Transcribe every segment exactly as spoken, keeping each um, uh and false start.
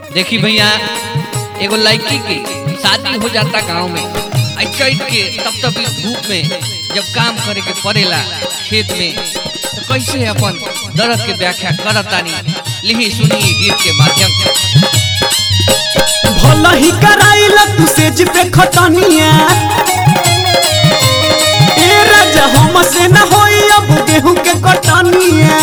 देखी भैया एगो लड़की की शादी हो जाता गांव में, चैत के तब तब धूप में जब काम करे के पड़ेला खेत में, तो कैसे अपन दर्द के व्याख्या करतानी लिही सुनिए गीत के माध्यम से। भला ही कराइला तू सेज पे खटनिया, ए राजा हम से न होई अब गेहूं के कटनिया।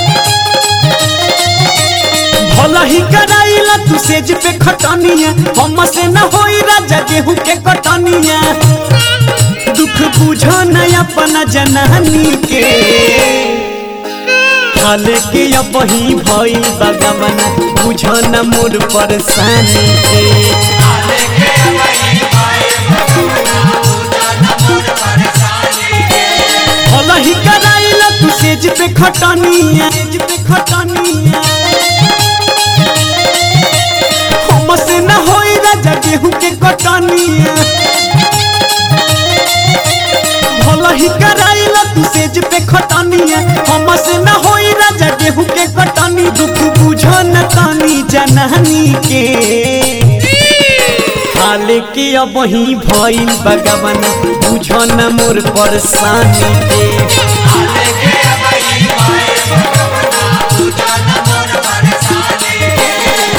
भला ही कराइला तू सेज पे खटनिया, हम से न होई राजा गेहूं के कटनिया। दुख बुझो न अपना जनानी के, हाले के अब ही भइल बगवन, बुझो न मोर परेशानी के। हाले के अब ही भइल बगवन, बुझो न मोर परेशानी के। भला ही कराइला तू सेज पे खटनिया, सेज पे खटनिया। हम से न होई राजा गेहूं के कटनिया। भला ही कराइला तू सेज पे खटनिया, हम से न होई राजा गेहूं के कटनी। दुख बुझो न तानी जनानी के, हाले के अब ही भइल बगवन, बुझो न मोर परेशानी के। हाले के अब ही भइल बगवन, बुझो न मोर परेशानी के।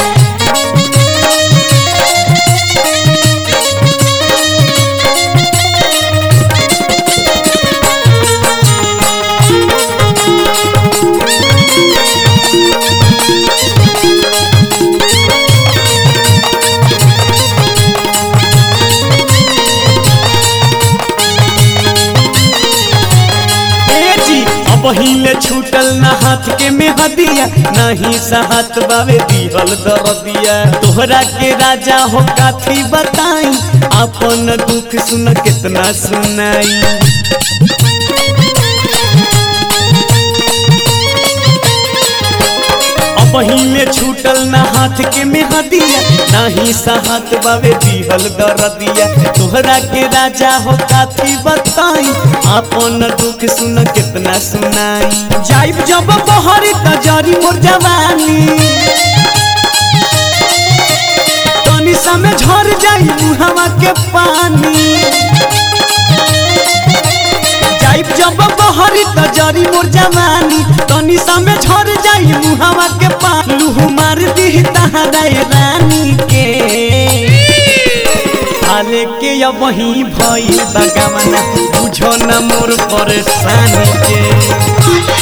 पहिले छूटल न हाथ के में हदिया, नहीं सहत बावे दिहल दरदिया। तोहरा के राजा हो काथी बताई, अपन दुख सुन कितना सुनाई। पहिले छूटल न हाथ के में हदिया, नहीं सहत बावे दिहल दरदिया। तोहरा के राजा हो काथी बताई, अपन दुख सुन कितना सुनाई। जाइब जब बहरी त जरी मोर जवानी, तनी समय झर जाई मुहवा के पानी। जाइब जब बहरी त जरी मोर जवानी, तनी समय झर जाई मुहवा के पानी। लूह मार दी तहरा रानी के, हाले के अब ही भइल बगवन, बुझो न मोर परेशानी के।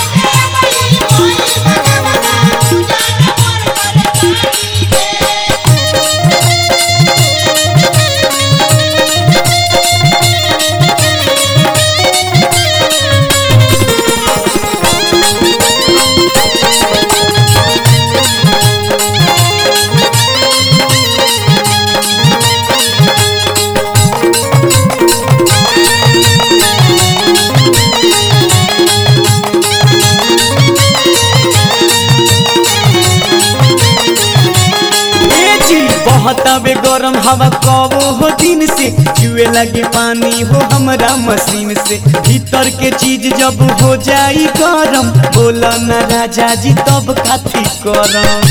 हतावे गरम हवा कबो हो दिन से, जुए लगे पानी हो हमरा मशीन से। भीतर के चीज जब हो जाई गरम, बोला न राजा जी तब काथी करम।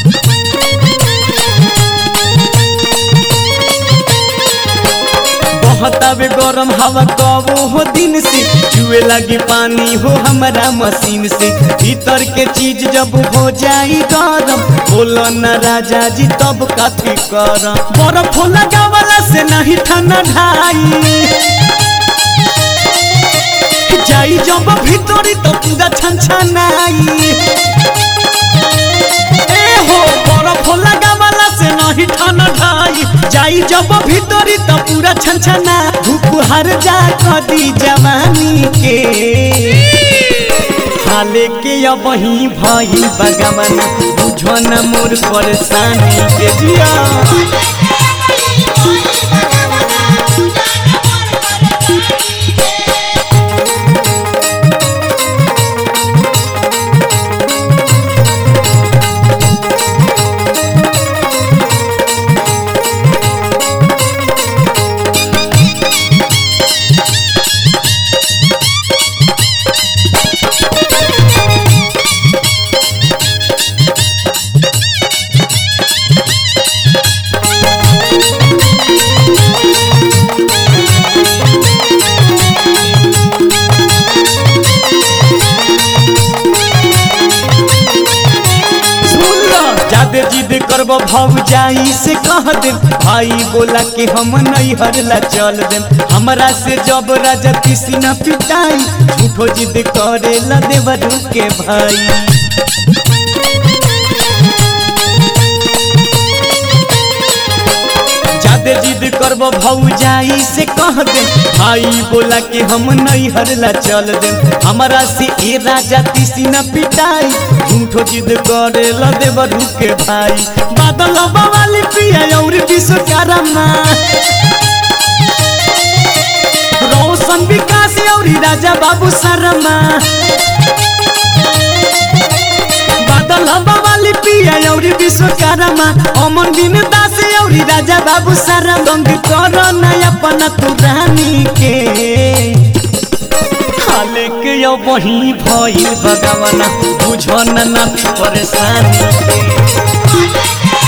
हतावे गरम हवा कबो हो दिन से, जुए लगे पानी हो हमरा मशीन से। भीतर के चीज जब हो जाई गरम, बोलो न राजा जी तब काथी करम। बर्फ लगावला से नहीं ठंडा ढाई, जाई जब भीतरी तो पूरा छनछनाई। ए हो बर्फ लगावला से नहीं ठंडा ढाई, जाई जब भीतरी तो पूरा छनछना। धूप हर जा कदी जवानी के, हाले के अब ही भइल बगवन, बुझो न मोर परेशानी के। जिया जादे जिद करब भौजाई से कह दे भाई बोला के हम नहीं हरला चल दे हमरा से जब राजा किसी न पिटाई झूठो जिद करे ला देवरू के भाई जादे जिद करब भौजाई से कह दे भाई बोला के हम नहीं हरला चल दे हमरा से ए राजा किसी न पिटाई झूठो जिद करे ला देवरू के भाई बादल वाली पिया और विश्वकर्मा रोशन विकास और राजा बाबू शर्मा बादल वाली पिया और विश्वकर्मा अमन दिन दास और राजा बाबू शर्मा दंग करो न अपना तू रानी के हाले के यो वही भइल भगवाना बुझो न ना परेशानी के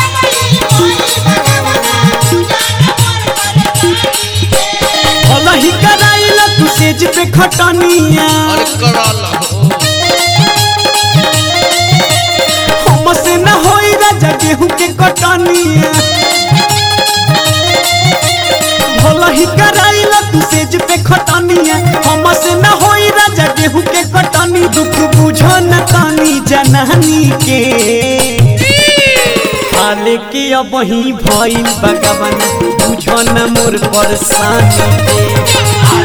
भलही कराइल तू सेज पे खटनिया अरे कराला हमसे न होई राजा गेहूं के कटनिया भलही कराइल तू सेज पे खटनिया हमसे न होई राजा गेहूं के कटनी दुख बुझो न तानी जनानी के हाले के अब ही भइल भगवान बुझो न मोर परेशानी के